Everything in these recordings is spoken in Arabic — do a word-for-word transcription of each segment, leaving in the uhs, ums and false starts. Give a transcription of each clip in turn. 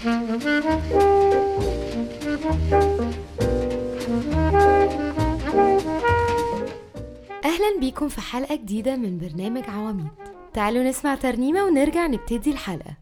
أهلا بيكم في حلقة جديدة من برنامج عواميد. تعالوا نسمع ترنيمة ونرجع نبتدي الحلقة.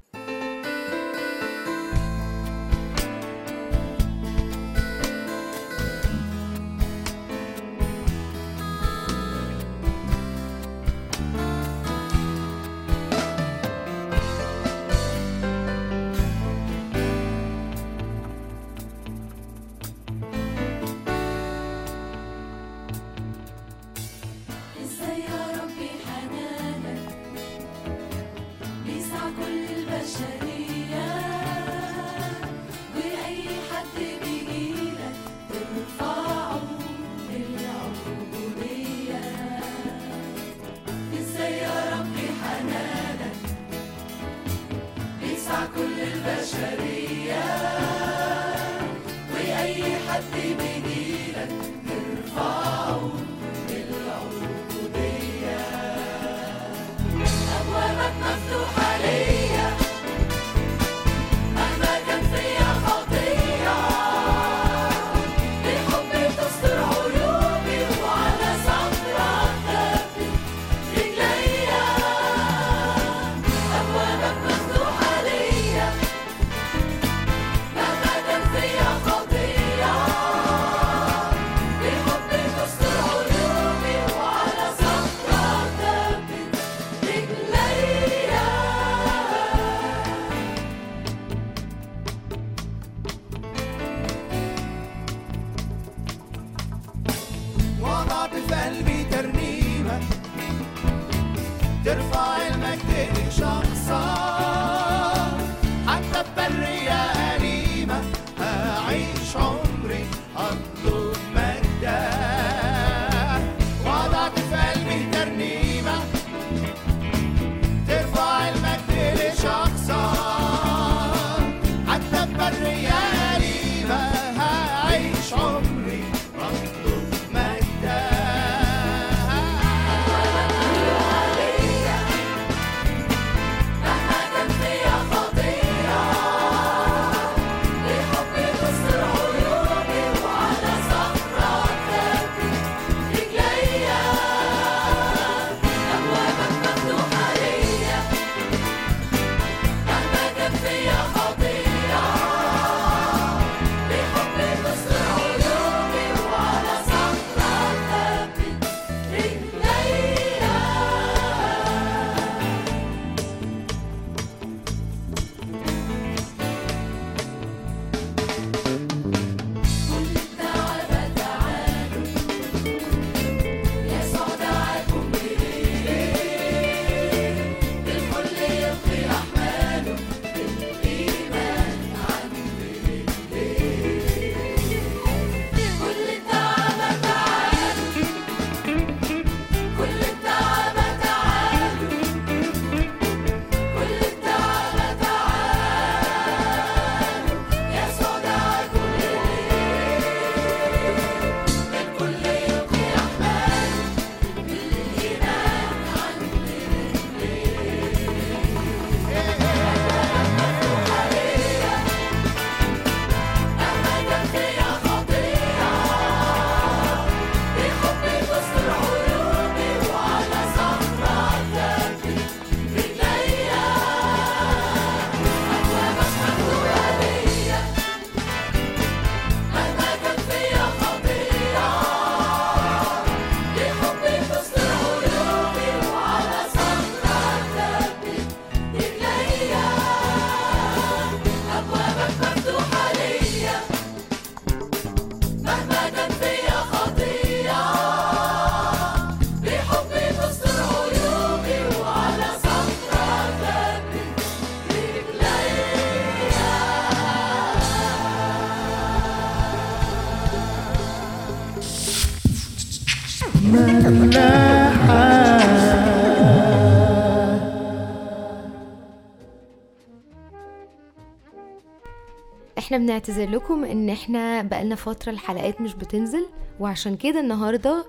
احنا بنعتذر لكم ان احنا بقالنا فترة الحلقات مش بتنزل، وعشان كده النهاردة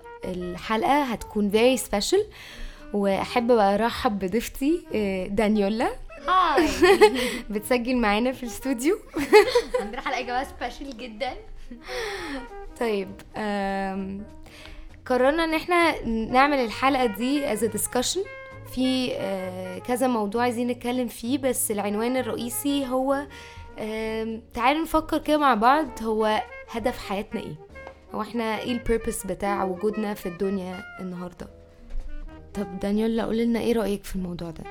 الحلقة هتكون very special. واحب بقى ارحب بضيفتي دانيولا. هاي بتسجل معانا في الاستوديو. عندنا حلقه جواز سبيشال جدا. طيب آم، قررنا ان احنا نعمل الحلقه دي as a discussion في آه، كذا موضوع عايزين نتكلم فيه، بس العنوان الرئيسي هو آم، تعالوا نفكر كده مع بعض، هو هدف حياتنا ايه؟ هو احنا ايه البيربس بتاع وجودنا في الدنيا النهارده؟ طب دانيولا قول لنا ايه رايك في الموضوع ده؟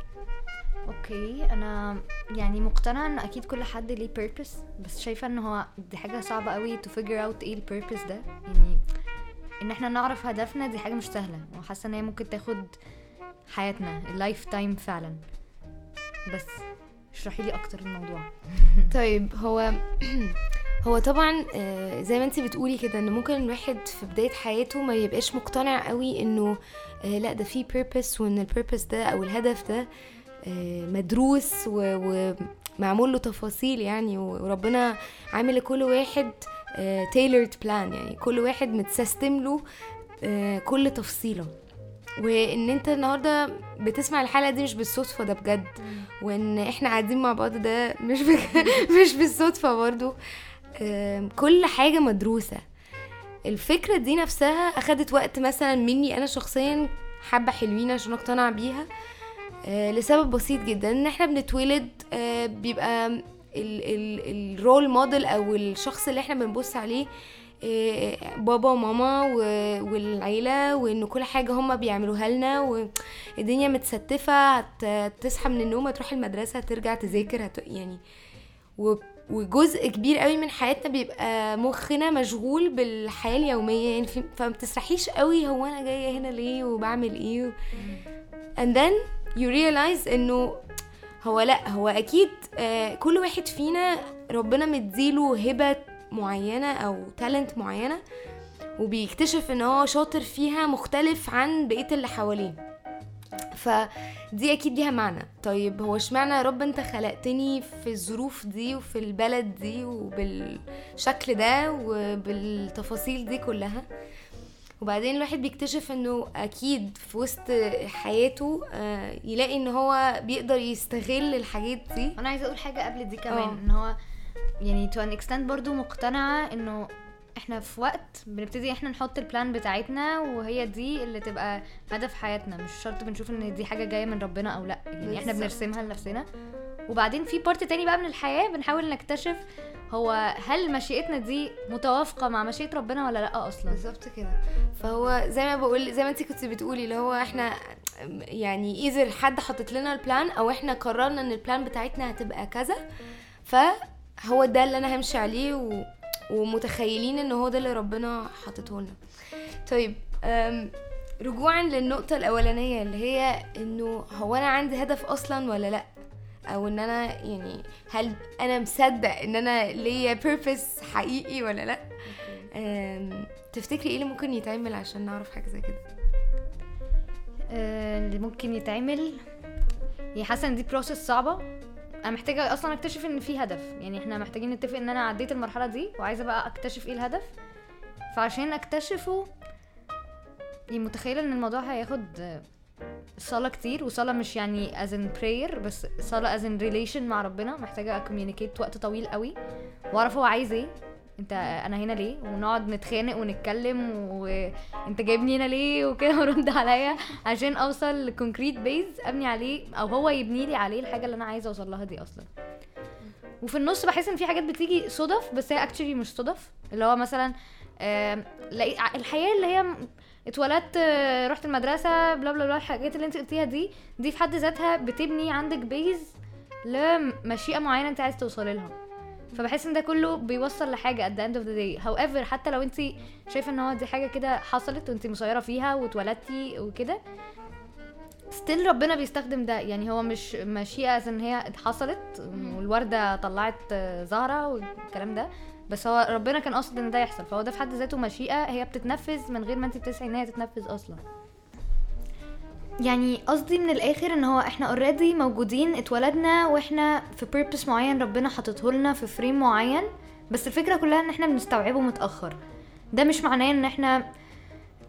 اوكي، انا يعني مقتنعه ان اكيد كل حد ليه purpose، بس شايفه ان هو دي حاجه صعبه قوي to figure out ايه البيربس ده. يعني ان احنا نعرف هدفنا دي حاجه مش سهله، وحاسه ان هي ممكن تاخد حياتنا اللايف تايم فعلا. بس اشرحي لي اكتر الموضوع. طيب هو هو طبعا آه، زي ما انتي بتقولي كده، ان ممكن الواحد في بداية حياته ما يبقاش مقتنع قوي انه آه، لا ده فيه purpose، وان البيربس ده او الهدف ده آه، مدروس ومعمول له تفاصيل يعني، وربنا عامل لكل واحد آه، tailored plan، يعني كل واحد متسيستم له آه، كل تفصيله. وان انت النهارده بتسمع الحلقه دي مش بالصدفه، ده بجد. وان احنا قاعدين مع بعض ده مش بج... مش بالصدفه برضو. آم، كل حاجه مدروسه. الفكره دي نفسها اخدت وقت مثلا مني انا شخصيا حبه حلوين عشان اقتنع بيها، آه، لسبب بسيط جدا، ان احنا بنتولد آه، بيبقى الرول موديل او الشخص اللي احنا بنبص عليه آه، بابا وماما والعيلة، وانه كل حاجة هما بيعملوها لنا، والدنيا متستفة، هت- تصحى من النوم، هتروح المدرسة، هترجع تذاكر، هت... يعني و- وجزء كبير قوي من حياتنا بيبقى مخنا مشغول بالحياة اليومية، يعني في- فما بتسرحيش قوي هو انا جاية هنا ليه وبعمل ايه و... and then you realize انه هو لا هو اكيد آه كل واحد فينا ربنا مديله هبة معينة او تالنت معينة، وبيكتشف ان هو شاطر فيها مختلف عن بقية اللي حواليه. فدي اكيد ليها معنى. طيب هو اشمعنى يا رب انت خلقتني في الظروف دي وفي البلد دي وبالشكل ده وبالتفاصيل دي كلها؟ وبعدين الواحد بيكتشف انه اكيد في وسط حياته آه، يلاقي ان هو بيقدر يستغل الحاجات دي. انا عايزه اقول حاجه قبل دي كمان، أوه. ان هو يعني to an extent برضو مقتنعه انه احنا في وقت بنبتدي احنا نحط البلان بتاعتنا، وهي دي اللي تبقى هدف حياتنا. مش شرط بنشوف ان دي حاجه جايه من ربنا او لا، يعني احنا بنرسمها لنفسنا. وبعدين في بارت تاني بقى من الحياه بنحاول نكتشف هو هل مشيئتنا دي متوافقه مع مشيئه ربنا ولا لا اصلا. بالظبط كده. فهو زي ما بقول، زي ما انت كنت بتقولي، اللي هو احنا يعني اذا حد حطت لنا البلان، او احنا قررنا ان البلان بتاعتنا هتبقى كذا، فهو ده اللي انا همشي عليه و... ومتخيلين ان هو ده اللي ربنا حاطته لنا. طيب أم، رجوعا للنقطة الاولانية اللي هي انه هو انا عندي هدف اصلا ولا لا، او ان انا يعني هل انا مصدق ان انا ليا purpose حقيقي ولا لا. أم، تفتكري ايه اللي ممكن يتعمل عشان نعرف حاجة زي كده؟ آه، اللي ممكن يتعمل، يعني حاسه ان دي بروسس صعبه. انا محتاجه اصلا اكتشف ان في هدف، يعني احنا محتاجين نتفق ان انا عديت المرحله دي وعايزه بقى اكتشف ايه الهدف. فعشان اكتشفه يعني متخيله ان الموضوع هياخد آه، صلاة كتير، وصلاة مش يعني as in prayer، بس صلاة as in relation مع ربنا. محتاجة communicate وقت طويل قوي، واعرف هو عايز ايه، انت انا هنا ليه، ونقعد نتخانق ونتكلم وانت جايبني هنا ليه وكده، ورد عليا عشان اوصل لكونكريت بيز ابني عليه، او هو يبني لي عليه الحاجة اللي انا عايزة اوصل لها دي اصلا. وفي النص بحس ان في حاجات بتيجي صدف، بس هي actually مش صدف. اللي هو مثلا آه الحياة اللي هي اتولدت، رحت المدرسة، بلا بلا بلا، الحاجات اللي انت قلتيها دي دي في حد ذاتها بتبني عندك بيز لمشيئة معينة انت عايز توصلي لها. فبحس ان ده كله بيوصل لحاجة at the end of the day. however حتى لو انت شايفة ان هو دي حاجة كده حصلت وانت مسيرة فيها واتولدتي وكده، still ربنا بيستخدم ده. يعني هو مش مشيئة ان هي حصلت والوردة طلعت زهرة والكلام ده، بس هو ربنا كان قاصد ان ده يحصل. فهو ده في حد ذاته مشيئة هي بتتنفذ من غير ما انت بتسعي ان هي تتنفذ اصلا. يعني قصدي من الاخر ان هو احنا already موجودين، اتولدنا واحنا في purpose معين ربنا حاطته لنا في فريم معين، بس الفكرة كلها ان احنا بنستوعبه متأخر. ده مش معناه ان احنا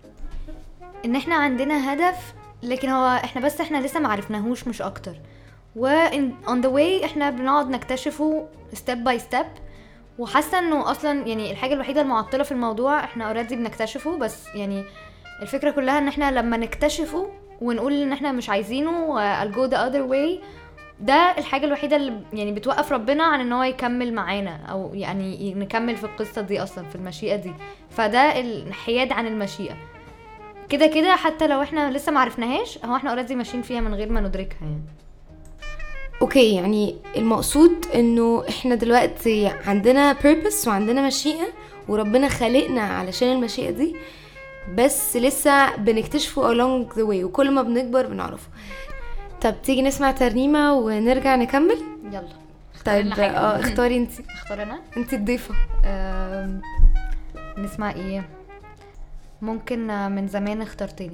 ان احنا عندنا هدف، لكن هو احنا بس احنا لسه معرفناهوش مش اكتر. و on the way احنا بنقعد نكتشفه step by step. وحاسه انه اصلا يعني الحاجه الوحيده المعطله في الموضوع احنا already بنكتشفه، بس يعني الفكره كلها ان احنا لما نكتشفه ونقول ان احنا مش عايزينه I'll go the other way، ده الحاجه الوحيده اللي يعني بتوقف ربنا عن ان هو يكمل معانا او يعني نكمل في القصه دي اصلا في المشيئه دي. فده الانحياد عن المشيئه كده كده، حتى لو احنا لسه ما عرفناهاش هو احنا already ماشيين فيها من غير ما ندركها يعني. اوكي، يعني المقصود انه احنا دلوقتي عندنا purpose وعندنا مشيئة وربنا خلقنا علشان المشيئة دي، بس لسه بنكتشفه along the way وكل ما بنكبر بنعرفه. طب تيجي نسمع ترنيمة ونرجع نكمل؟ يلا. طيب اه اختاري انتي. اختار انا؟ انتي الضيفة. نسمع ايه؟ ممكن من زمان اخترتني.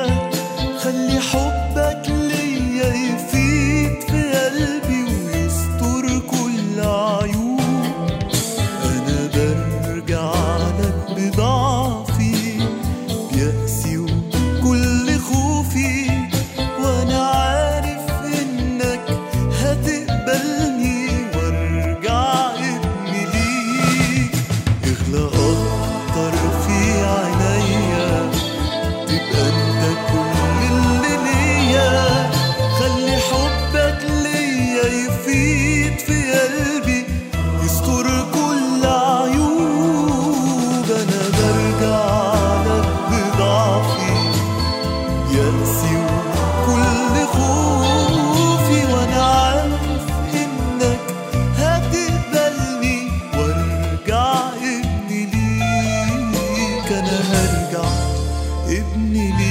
خلي حبك ليا يفيد في قلبي ويستمر يفيد في قلبي يستر كل عيوب. أنا برجع لك بضعفي يأسي وكل خوفي، وأنا عارف إنك هتقبلني وارجع ابني ليك. أنا هرجع ابني ليك.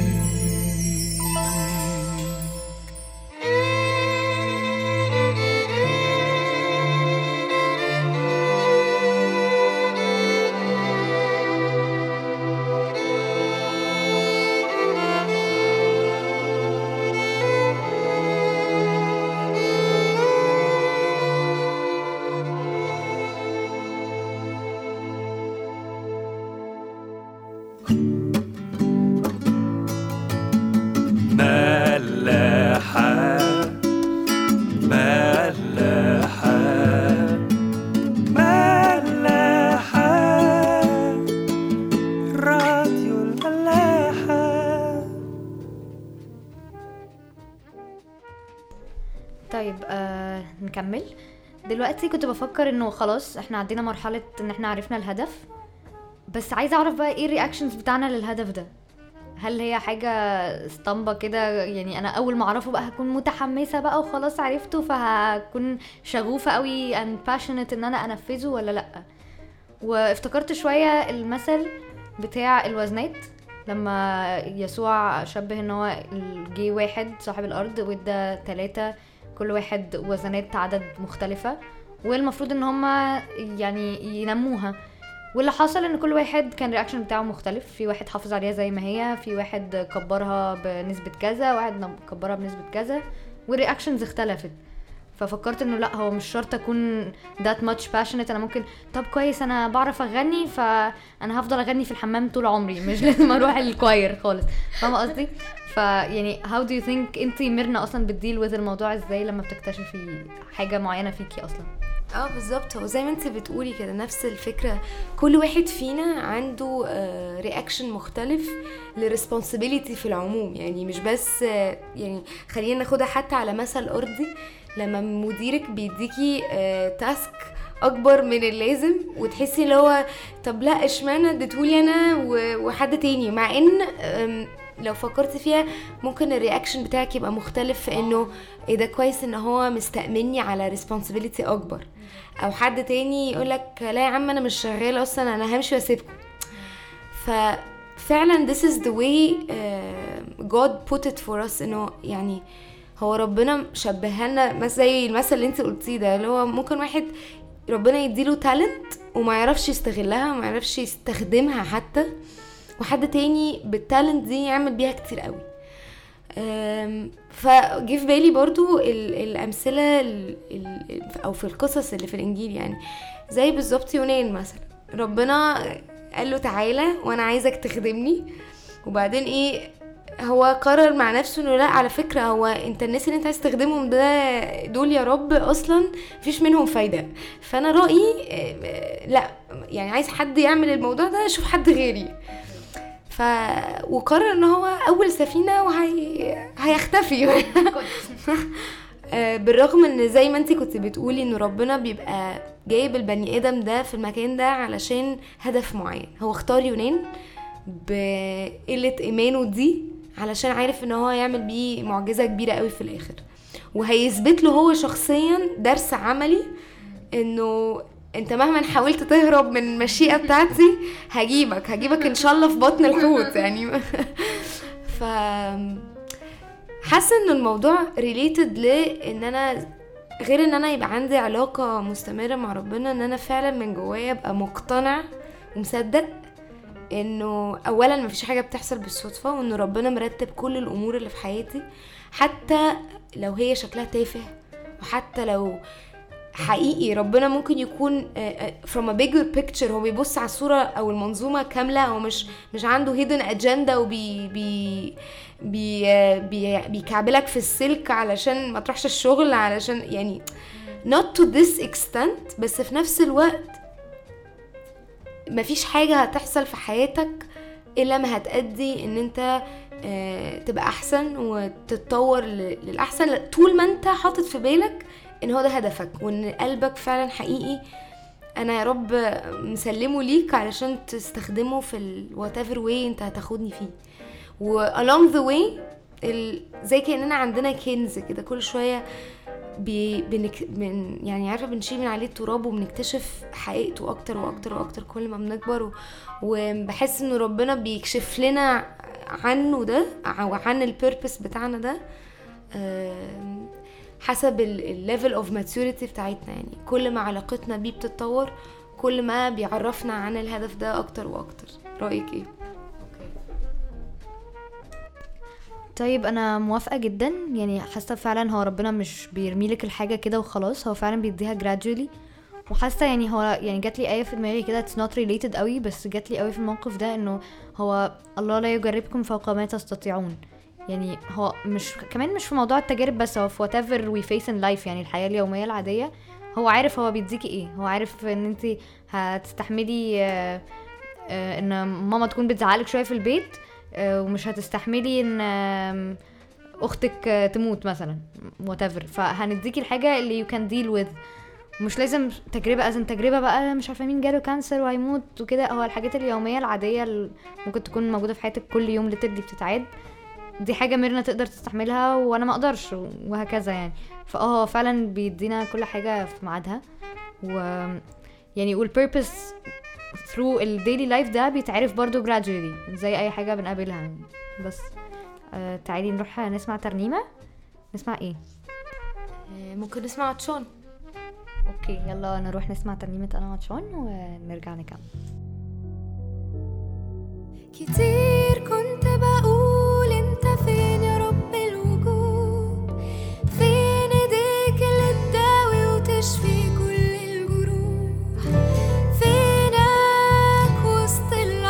ملاحة ملاحة ملاحة راديو الملاحة. طيب آه نكمل. دلوقتي كنت بفكر انه خلاص احنا عدينا مرحلة ان احنا عرفنا الهدف، بس عايزة اعرف بقى ايه الرياكشنز بتاعنا للهدف ده. هل هي حاجة اسطمبة كده، يعني انا اول ما اعرفه بقى هكون متحمسة بقى وخلاص عرفته فهكون شغوفة قوي and passionate ان انا انفذه ولا لا؟ وافتكرت شوية المثل بتاع الوزنات لما يسوع شبه ان هو جه واحد صاحب الارض وادى ثلاثة كل واحد وزنات عدد مختلفة، والمفروض ان هما يعني ينموها. واللي حصل ان كل واحد كان رياكشن بتاعه مختلف. في واحد حافظ عليها زي ما هي، في واحد كبرها بنسبة كذا، واحد كبرها بنسبة كذا، والرياكشنز اختلفت. ففكرت انه لا، هو مش شرط اكون that much passionate. انا ممكن طب كويس انا بعرف اغني فانا هفضل اغني في الحمام طول عمري، مش لازم اروح الكواير خالص. فاهمه قصدي؟ فيعني how do you think انتي ميرنا اصلا بتديل with الموضوع ازاي لما بتكتشفي حاجه معينه فيكي اصلا؟ اه بالظبط، هو زي ما انت بتقولي كده نفس الفكره. كل واحد فينا عنده رياكشن مختلف لريسبونسبيلتي في العموم، يعني مش بس آه يعني خلينا ناخدها حتى على مثل ارضي. لما مديرك بيديكي آه تاسك اكبر من اللازم وتحسي اللي هو طب لا اشمعنى اديتهولي انا وحد تاني، مع ان لو فكرت فيها ممكن الرياكشن بتاعك يبقى مختلف في انه ايه ده كويس ان هو مستأمني على ريسبونسبيلتي اكبر، او حد تاني يقولك لا يا عم انا مش شغال اصلا انا همشي واسيبكم. ففعلا this is the way uh, God put it for us، انه يعني هو ربنا شبهها لنا زي المثل اللي انت قلتيه ده، اللي هو ممكن واحد ربنا يديله تالنت وما يعرفش يستغلها وما يعرفش يستخدمها حتى، وحد تاني بالتالنت دي يعمل بيها كتير قوي. فجي في بالي برضو الامثله ال ال او في القصص اللي في الانجيل، يعني زي بالظبط يونان مثلا. ربنا قال له تعالى وانا عايزك تخدمني، وبعدين ايه هو قرر مع نفسه انه لا على فكره هو انت الناس اللي انت عايز تخدمهم ده دول يا رب اصلا مفيش منهم فايده، فانا رايي لا يعني عايز حد يعمل الموضوع ده شوف حد غيري. ف وقرر ان هو اول سفينه وهي هيختفي. بالرغم ان زي ما انت كنت بتقولي ان ربنا بيبقى جايب البني ادم ده في المكان ده علشان هدف معين. هو اختار يونان بقله ايمانه دي علشان عارف ان هو يعمل بيه معجزه كبيره قوي في الاخر، وهيثبت له هو شخصيا درس عملي انه انت مهما حاولت تهرب من المشيئة بتاعتي هجيبك هجيبك ان شاء الله في بطن الحوت يعني. ف حاسه ان الموضوع ريليتد لان انا غير ان انا يبقى عندي علاقة مستمرة مع ربنا، ان انا فعلا من جوايا ابقى مقتنع ومصدق انه اولا مفيش حاجة بتحصل بالصدفة، وانه ربنا مرتب كل الامور اللي في حياتي حتى لو هي شكلها تافه، وحتى لو حقيقي ربنا ممكن يكون from a bigger picture هو بيبص على الصورة او المنظومة كاملة، او مش مش عنده hidden agenda وبي بي بي بي بيكعبلك في السلك علشان ما تروحش الشغل علشان يعني not to this extent. بس في نفس الوقت مفيش حاجة هتحصل في حياتك الا ما هتأدي ان انت تبقى احسن وتتطور للاحسن طول ما انت حاطط في بالك ان هو ده هدفك وان قلبك فعلا حقيقي انا يا رب مسلمه ليك علشان تستخدمه في ال whatever way انت هتاخدني فيه. و along the way ال... زي كأننا عندنا كنز كده كل شوية بي... بنك... بن... يعني عارفة بنشيل من عليه التراب وبنكتشف حقيقته اكتر واكتر واكتر كل ما بنكبر. و... وبحس انه ربنا بيكشف لنا عنه ده وعن البيربس بتاعنا ده أم... حسب الليفل اوف ماتوريتي بتاعتنا. يعني كل ما علاقتنا بيه بتتطور كل ما بيعرفنا عن الهدف ده اكتر واكتر. رأيك ايه؟ طيب انا موافقه جدا، يعني حاسه فعلا هو ربنا مش بيرميلك الحاجه كده وخلاص، هو فعلا بيديها gradually. وحاسه يعني هو يعني جات لي ايه في دماغي كده it's not related قوي، بس جات لي قوي في الموقف ده انه هو الله لا يجربكم فوق ما تستطيعون. يعني هو مش كمان مش في موضوع التجارب بس، هو في whatever we face in life، يعني الحياه اليوميه العاديه. هو عارف هو بيديكي ايه، هو عارف ان انت هتستحملي آه آه ان ماما تكون بتزعلك شويه في البيت، ومش هتستحملي ان اختك تموت مثلا whatever، فهنديكي الحاجه اللي you can deal with. مش لازم تجربه ازن تجربه بقى مش عارفه مين جاله كانسر وهيموت وكده. هو الحاجات اليوميه العاديه اللي ممكن تكون موجوده في حياتك كل يوم اللي تدي بتتعاد، دي حاجه ميرنا تقدر تستحملها وانا ما اقدرش وهكذا. يعني فاه فعلا بيدينا كل حاجه في ميعادها. و يعني والبيربس through ال daily life ده بيتعرف برضو gradually زي اي حاجة بنقابلها يعني. بس آه تعالي نروح نسمع ترنيمة. نسمع ايه؟ آه ممكن نسمع عطشان. اوكي يلا نروح نسمع ترنيمة انا عطشان ونرجع نكمل. كتير كنت بقول انت فين يا رب الوجود، فين ايديك اللي تداوي وتشفي كل الجروح، فينك وسط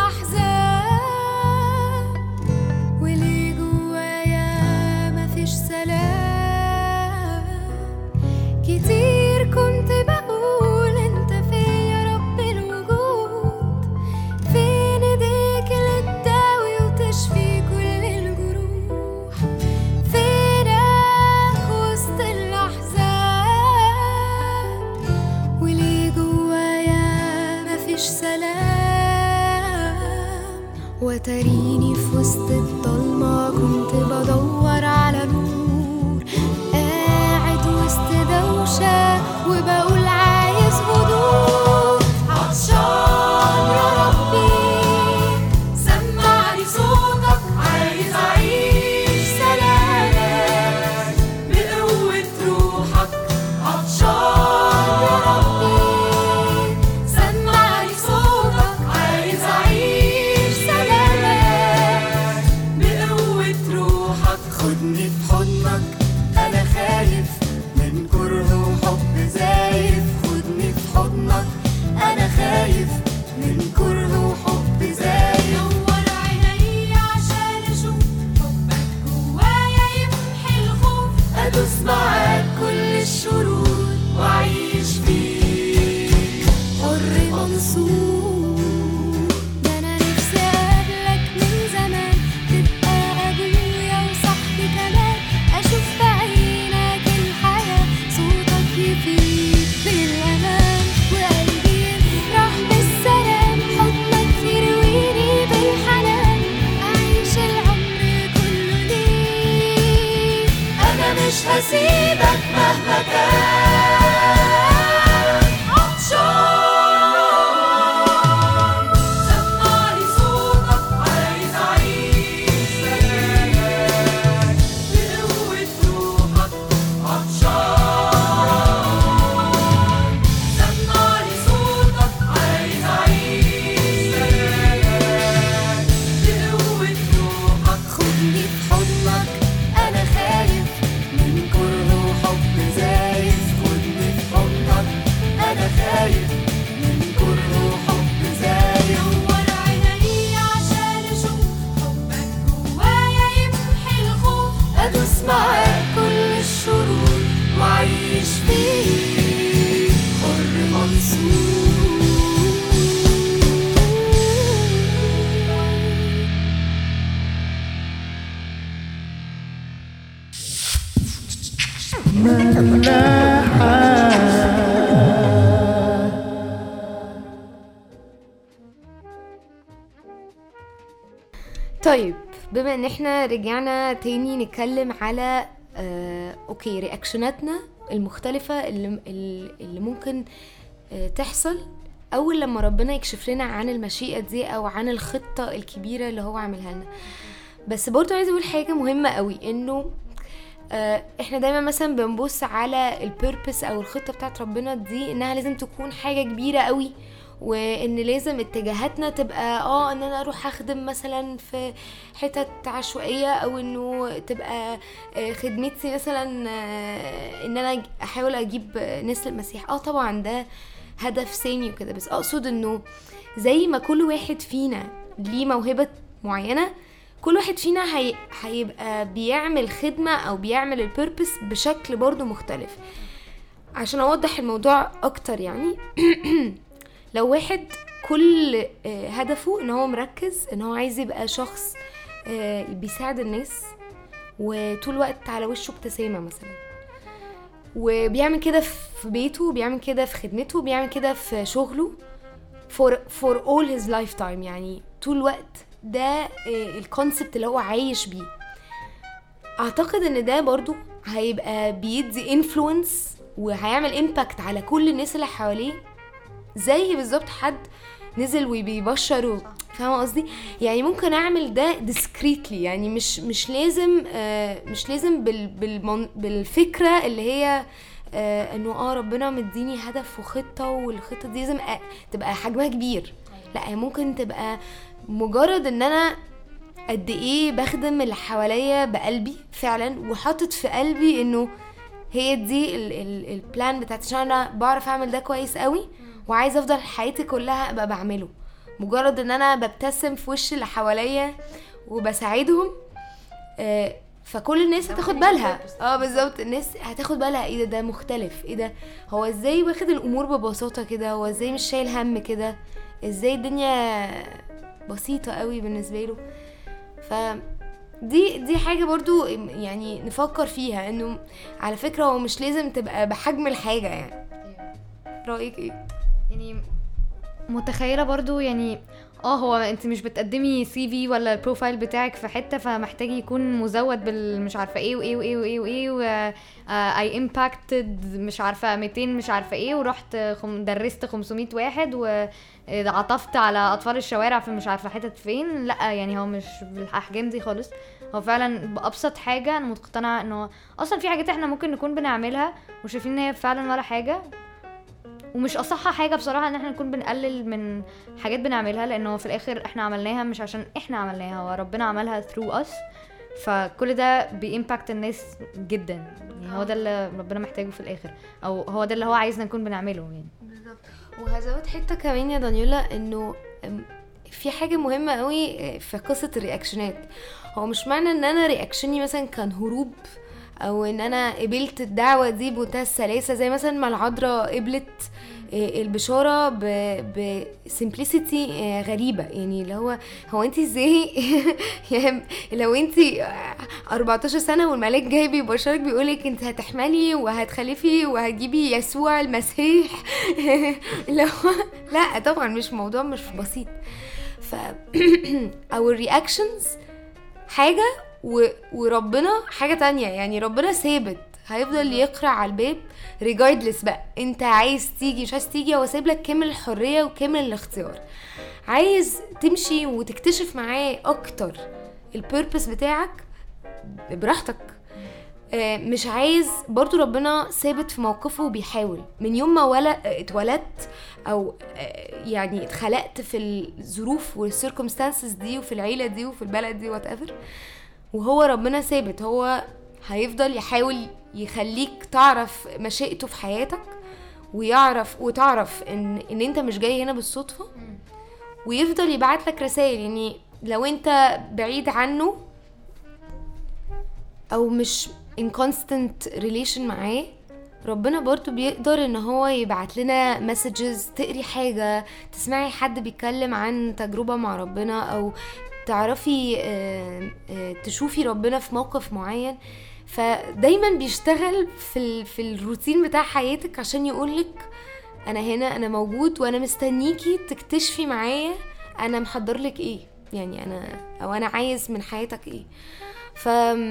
الاحزان وليه جوايا مفيش سلام. كتير كنت بقول انت فين يا رب الوجود، فين ايديك اللي تداوي وتشفي كل الجروح، فينك وسط الاحزان وليه جوايا مفيش سلام. وتريني في وسط الضلمة كنت بدور على نور، قاعد وسط دوشة وبقول عايز هدوء. عطشان يا ربي سمعني صوتك، عايز أعيش سلامك بقوة روحك. عطشان يا ربي سمعني صوتك، عايز أعيش سلامك بقوة روحك. خدني في حضنك أنا خايف من كره وحب زايف، خدني في حضنك أنا خايف من كره وحب زايف. نور عيني عشان أشوف حبك جوايا يمحي الخوف، أدوس معاك كل الشرور وأعيش فيك حر منصور. ده أنا نفسي أقابلك من زمان، تبقى أبويا وصاحبي كمان، أشوف في عينك الحياة، صوتك يفيد بالأمان وقلبي يفرح بالسلام، حضنك يرويني بالحنان، أعيش العمر كله ليك. أنا مش هسيبك مهما كان. عطشان سمعني صوتك، عايز أعيش سلامك بقوة روحك. عطشان سمعني صوتك، عايز أعيش سلامك بقوة روحك. خدني في حضنك أنا خايف من كره وحب زايف، خدني في حضنك أنا خايف من كره وحب زايف. نور عيني عشان أشوف حبك جوايا يمحي الخوف، أدوس معاك كل الشرور وأعيش فيك حر منصور. ملاحة بما ان احنا رجعنا تاني نتكلم على آه، اوكي رياكشناتنا المختلفة اللي, اللي ممكن آه، تحصل اول لما ربنا يكشف لنا عن المشيئة دي او عن الخطة الكبيرة اللي هو عاملها لنا. بس برضو عايزة اقول حاجة مهمة قوي، انه آه، احنا دايما مثلا بنبص على البيربس او الخطة بتاعت ربنا دي انها لازم تكون حاجة كبيرة قوي، وان لازم اتجاهاتنا تبقى اه ان انا اروح اخدم مثلا في حتت عشوائية، او انه تبقى آه، خدمتي مثلا آه، ان انا احاول اجيب ناس للمسيح. اه طبعا ده هدف سامي وكده، بس اقصد انه زي ما كل واحد فينا ليه موهبة معينة، كل واحد فينا هي... هيبقى بيعمل خدمة او بيعمل البيربس بشكل برضو مختلف. عشان اوضح الموضوع اكتر يعني لو واحد كل آه، هدفه ان هو مركز ان هو عايز يبقى شخص آه، بيساعد الناس وطول الوقت على وشه ابتسامة مثلا، وبيعمل كده في بيته، بيعمل كده في خدمته، بيعمل كده في شغله for, for all his lifetime، يعني طول الوقت ده الكونسبت اللي هو عايش بيه. اعتقد ان ده برضو هيبقى بيدي influence وهيعمل impact على كل الناس اللي حواليه، زي بالظبط حد نزل وبيبشر، فاهمه قصدي؟ يعني ممكن اعمل ده discreetly، يعني مش مش لازم آه مش لازم بال بالمن بالفكره اللي هي آه انه اه ربنا مديني هدف وخطه والخطه دي لازم تبقى حجمها كبير. لا، هي ممكن تبقى مجرد ان انا قد ايه بخدم اللي حواليا بقلبي فعلا، وحاطط في قلبي انه هي دي البلان بتاعتي، عشان انا بعرف اعمل ده كويس قوي وعايزه افضل حياتي كلها ابقى بعمله. مجرد ان انا ببتسم في وش اللي حواليا وبساعدهم، آه فكل الناس هتاخد بالها. اه بالظبط، الناس هتاخد بالها ايه ده ده مختلف، ايه ده هو ازاي واخد الامور ببساطه كده، هو ازاي مش شايل هم كده، ازاي الدنيا بسيطه قوي بالنسبه له. ف دي دي حاجه برضو يعني نفكر فيها، انه على فكره هو مش لازم تبقى بحجم الحاجه. يعني رايك ايه؟ يعني متخيله برضو يعني اه هو انت مش بتقدمي سي في ولا البروفايل بتاعك في حته فمحتاج يكون مزود بالمش عارفه ايه وايه وايه وايه وايه و اي امباكتد مش عارفه مئتين مش عارفه ايه، ورحت خم... درست خمسمية واحد وعطفت على اطفال الشوارع في مش عارفه حتت فين. لا يعني هو مش بالاحجام دي خالص، هو فعلا بابسط حاجه. انا مقتنعه انه اصلا في حاجات احنا ممكن نكون بنعملها وشايفين ان هي فعلا ولا حاجه، ومش اصح حاجه بصراحه ان احنا نكون بنقلل من حاجات بنعملها، لانه في الاخر احنا عملناها مش عشان احنا عملناها، هو ربنا عملها through us. فكل ده بيمباكت الناس جدا، يعني هو ده اللي ربنا محتاجه في الاخر، او هو ده اللي هو عايزنا نكون بنعمله يعني. بالظبط. وهزود حته كمان يا دانيولا، انه في حاجه مهمه قوي في قصه الرياكشنات. هو مش معنى ان انا رياكشني مثلا كان هروب، او ان انا قبلت الدعوه دي بمنتهى السلاسه، زي مثلا ما العذراء قبلت البشاره بسمبلسيتي غريبه. يعني اللي هو هو انت ازاي يعني لو انت أربعتاشر سنه والملاك جاي بيبشرك بيقولك انت هتحملي وهتخلفي وهتجيبي يسوع المسيح لو لا طبعا مش موضوع مش بسيط. ف او الرياكشنز حاجه و... وربنا حاجه تانية. يعني ربنا ثابت، هيفضل يقرع على الباب regardless بقى انت عايز تيجي مش عايز تيجي، هو سايب لك كامل الحريه وكامل الاختيار. عايز تمشي وتكتشف معاه اكتر البيربس بتاعك براحتك، آه مش عايز برضو ربنا ثابت في موقفه وبيحاول من يوم ما ولا اتولدت او آه يعني اتخلقت في الظروف والسيركمستانسز دي وفي العيله دي وفي البلد دي whatever، وهو ربنا ثابت. هو هيفضل يحاول يخليك تعرف مشيئته في حياتك، ويعرف وتعرف ان ان انت مش جاي هنا بالصدفه، ويفضل يبعت لك رسائل. يعني لو انت بعيد عنه او مش in constant relation معاه، ربنا برضو بيقدر ان هو يبعت لنا مسجز، تقري حاجه، تسمعي حد بيتكلم عن تجربه مع ربنا، او تعرفي تشوفي ربنا في موقف معين. فدايما بيشتغل في في الروتين بتاع حياتك عشان يقولك انا هنا، انا موجود، وانا مستنيكي تكتشفي معايا انا محضر لك ايه. يعني انا او انا عايز من حياتك ايه. ف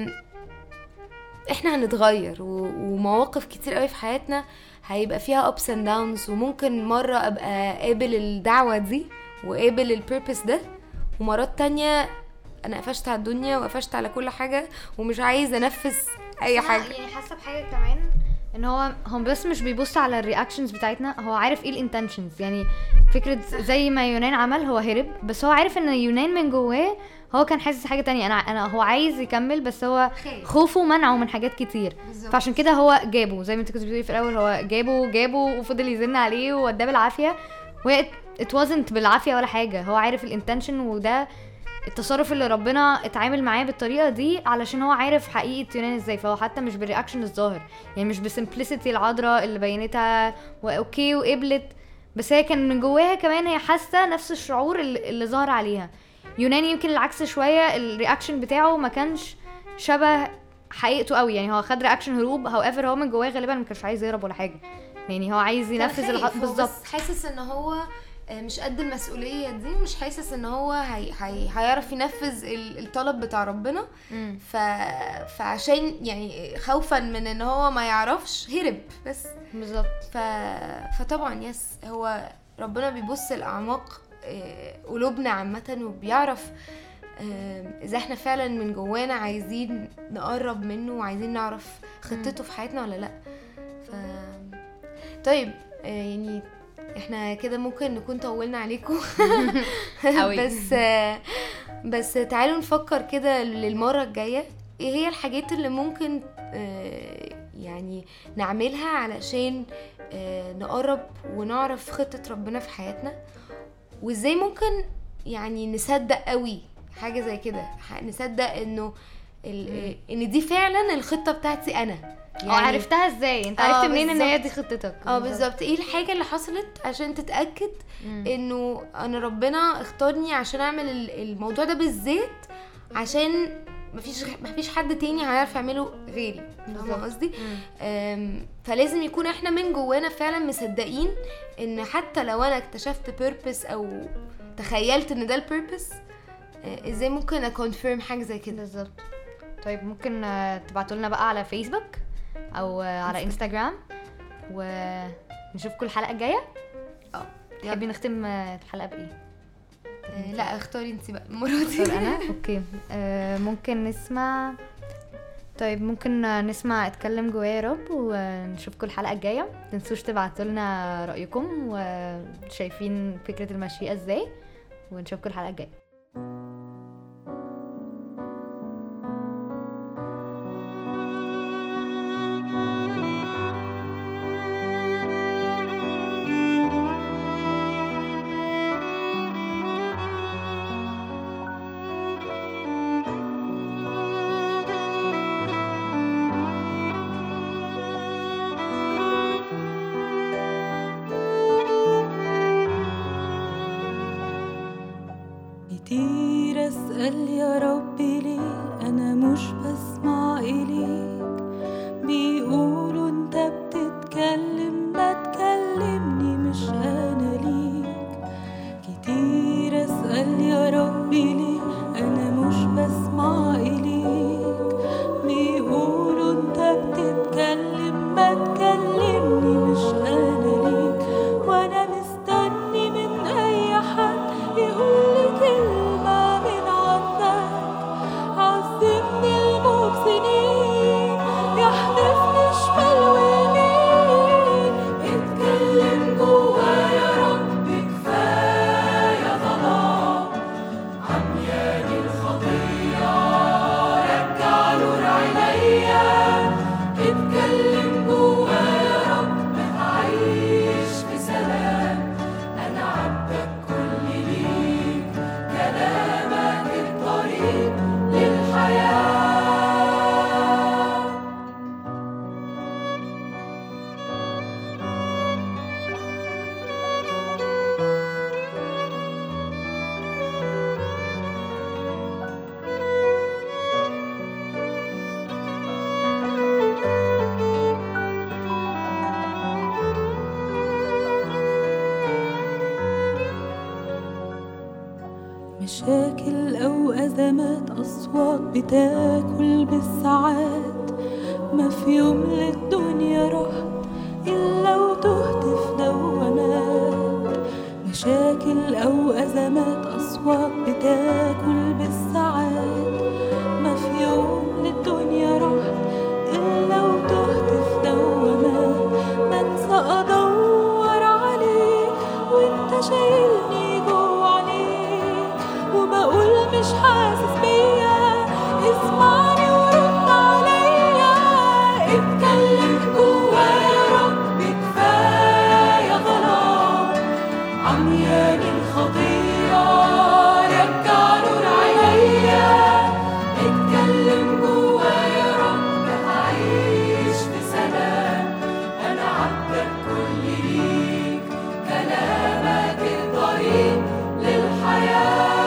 احنا هنتغير و- ومواقف كتير قوي في حياتنا هيبقى فيها ups and downs، وممكن مرة ابقى قابل الدعوة دي وقابل البيربس ده، ومرات تانية انا قفشت على الدنيا وقفشت على كل حاجة ومش عايزة انفذ اي أنا حاجة. يعني حاسه بحاجه كمان ان هو هم بس مش بيبص على الرياكشنز بتاعتنا، هو عارف ايه الانتنشنز. يعني فكره زي ما يونان عمل، هو هرب بس هو عارف ان يونان من جواه هو كان حاسس حاجه تانية. انا انا هو عايز يكمل بس هو خايف. خوفه منعه من حاجات كتير، بالظبط. فعشان كده هو جابه زي ما انت كنت بتقولي في الاول، هو جابه جابه وفضل يزن عليه ووداه بالعافيه، وهي it wasn't بالعافيه ولا حاجه. هو عارف الانتنشن، وده التصرف اللي ربنا اتعامل معاه بالطريقه دي علشان هو عارف حقيقه يونان ازاي. فهو حتى مش بالرياكشن الظاهر، يعني مش بسمبلسيتي العذراء اللي بينتها واوكي وقبلت، بس هي كان من جواها كمان هي حاسه نفس الشعور اللي, اللي ظهر عليها. يونان يمكن العكس شويه، الرياكشن بتاعه ما كانش شبه حقيقته قوي، يعني هو خد رياكشن هروب، هاو ايفر هو من جواه غالبا ما كانش عايز يهرب ولا حاجه، يعني هو عايز ينفذ الح... بالظبط. بس حاسس ان هو مش قد المسؤولية دي، مش حاسس ان هو هي هي هيعرف ينفذ ال- الطلب بتاع ربنا. مم. ف... فعشان يعني خوفا من ان هو ما يعرفش هرب بس. بالظبط. ف... فطبعا يس هو ربنا بيبص الأعماق آه، قلوبنا عامة، وبيعرف آه، إذا احنا فعلا من جوانا عايزين نقرب منه وعايزين نعرف خطته في حياتنا ولا لأ. ف... طيب آه، يعني احنا كده ممكن نكون طولنا عليكم أوي. بس آه، بس تعالوا نفكر كده للمرة الجاية ايه هي الحاجات اللي ممكن آه، يعني نعملها علشان آه، نقرب ونعرف خطة ربنا في حياتنا، وازاي ممكن يعني نصدق قوي حاجة زي كده، ح- نصدق انه ال- ان دي فعلا الخطة بتاعتي انا. اه عرفتها ازاي؟ انت عرفت آه، منين ان هي بالظبط. دي خطتك؟ اه بالظبط، ايه الحاجة اللي حصلت عشان تتأكد مم. انه انا ربنا اختارني عشان اعمل ال- الموضوع ده بالذات، عشان مفيش مفيش حد تاني هيعرف يعمله غيري. فاهمة بالظبط. قصدي؟ مم. أم، فلازم يكون احنا من جوانا فعلا مصدقين ان حتى لو انا اكتشفت purpose او تخيلت ان ده البيربس، ازاي ممكن اكونفيرم حاجه زي كده. بالظبط. طيب ممكن آه، تبعتوا لنا بقى على فيسبوك او آه، على انستغرام، ونشوفكم الحلقه الجايه. اه تحبي نختم آه، الحلقه بايه؟ آه، لا اختاري انت بقى المره دي. طب انا اوكي. آه، ممكن نسمع طيب ممكن آه، نسمع اتكلم جوايا يا رب، ونشوفكم الحلقه الجايه. متنسوش تبعتوا لنا رايكم وشايفين فكره المشيئه ازاي، ونشوفكم الحلقه الجايه. كتير أسأل يا ربي ليه أنا مش بسمع إليك، بيقولوا أنت بتتكلم بتكلمني مش أنا ليك. كتير أسأل يا ربي ليه أنا مش بسمع إليك، بيقولوا أنت بتتكلم بتكلمني مش أنا ليك. وأنا مستني من أي حد يقولي كلمة من عندك، عذبني الموت سنين يحدفني شمال ويمين، مشاكل أو أزمات، أصوات بتاكل بالساعات، ما في يوم للدنيا رحت إلا وتهت في دوامات. مشاكل أو أزمات، أصوات بتاكل بالساعات، ما في يوم للدنيا رحت إلا وتهت في دوامات. بنسى أدور عليك وانت شايلني جوا عليك، وبقول مش حاسس بيا، اسمعني ورد عليا. اتكلم جوايا يا رب، كفاية ظلام عمياني الخطية، رجع نور عينيا. اتكلم جوايا يا رب، هعيش في سلام. أنا عبدك كل ليك، كلامك الطريق للحياة.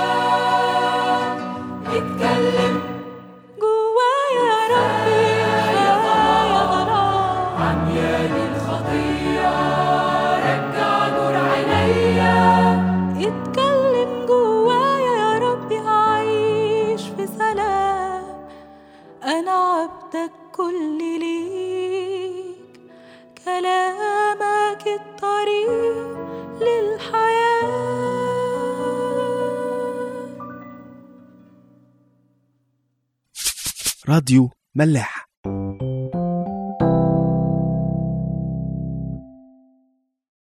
اتكلم جوايا يا ربي، يا ظلام عمياني الخطية، رجع نور عينيا. اتكلم جوايا يا ربي، هعيش في سلام. أنا عبدك كل ليك، كلامك الطريق للحياة. راديو ملاح.